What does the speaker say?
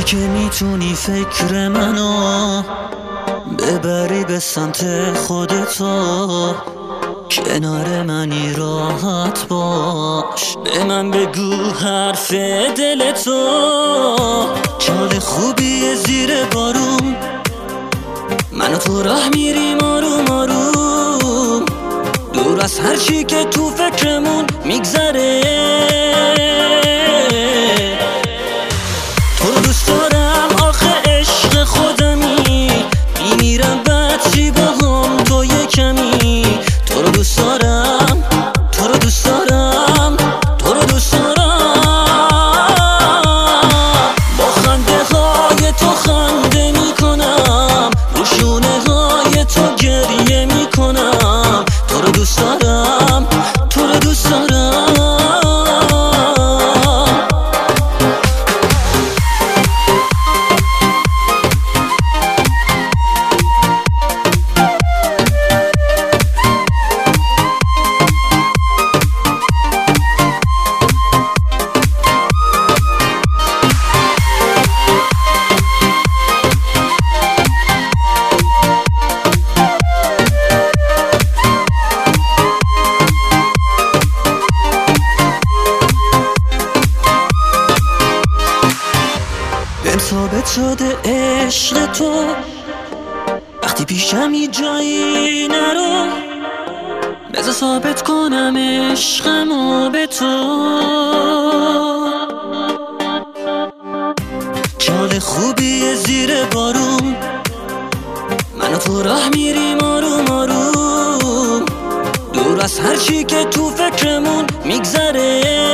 که میتونی فکر منو ببری به سمت خودتو، کنار منی راحت باش، به من بگو حرف دلتو. چال خوبیه زیر بارون، من و تو راه میریم آروم آروم، دور از هر چی که تو فکرمون میگذره. تو رو دوست دارم آخه عشق خودمی، میمیرم بعد چی باهم تو یه کمی. تو رو دوست دارم، تو رو دوست دارم، تو رو دوست دارم. با خنده های تو خنده میکنم، رو شونه های تو گریه میکنم. تو رو دوست دارم، تو رو دوست دارم. ثابت شده عشق تو، وقتی پیشم یه جایی نرو، بذار ثابت کنم عشقمو به تو. چال خوبیه زیر بارون، من و تو راه میریم آروم آروم، دور از هر چی که تو فکرمون میگذره.